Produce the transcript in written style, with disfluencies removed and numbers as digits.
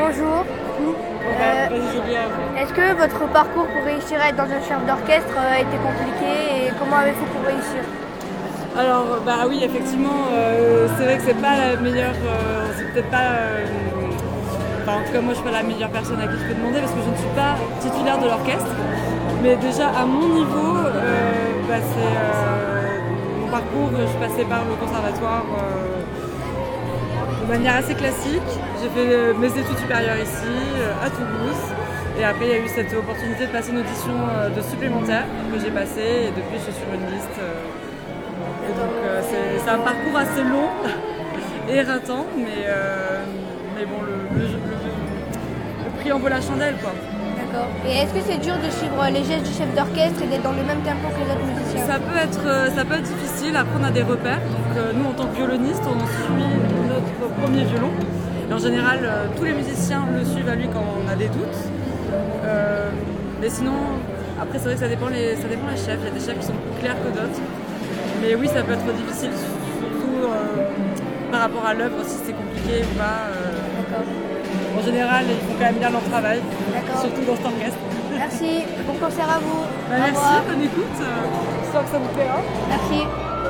bonjour. Est-ce que votre parcours pour réussir à être dans un chef d'orchestre a été compliqué et comment avez-vous pour réussir? Alors, oui, effectivement, c'est vrai que c'est pas la meilleure. C'est peut-être pas. En tout cas, moi, je suis pas la meilleure personne à qui je peux demander parce que je ne suis pas titulaire de l'orchestre. Mais déjà, à mon niveau, c'est mon parcours. Je suis passée par le conservatoire de manière assez classique. J'ai fait mes études supérieures ici, à Toulouse. Et après, il y a eu cette opportunité de passer une audition de supplémentaire que j'ai passée. Et depuis, je suis sur une liste. Et donc, c'est un parcours assez long et éreintant. Mais bon, le prix en vaut la chandelle, quoi. D'accord. Et est-ce que c'est dur de suivre les gestes du chef d'orchestre et d'être dans le même tempo que les autres musiciens? Ça peut être difficile. Après, on a des repères. Donc, nous, en tant que violonistes, on suit notre premier violon. Et en général, tous les musiciens le suivent à lui quand on a des doutes. Mais sinon, après, c'est vrai que ça dépend les chefs. Il y a des chefs qui sont plus clairs que d'autres. Mais oui, ça peut être difficile, surtout par rapport à l'œuvre, si c'est compliqué ou pas. D'accord. En général, ils font quand même bien leur travail, D'accord. surtout dans cet orchestre. Merci, bon concert à vous. Au Merci, revoir. bonne écoute. J'espère que ça vous plaira. Merci.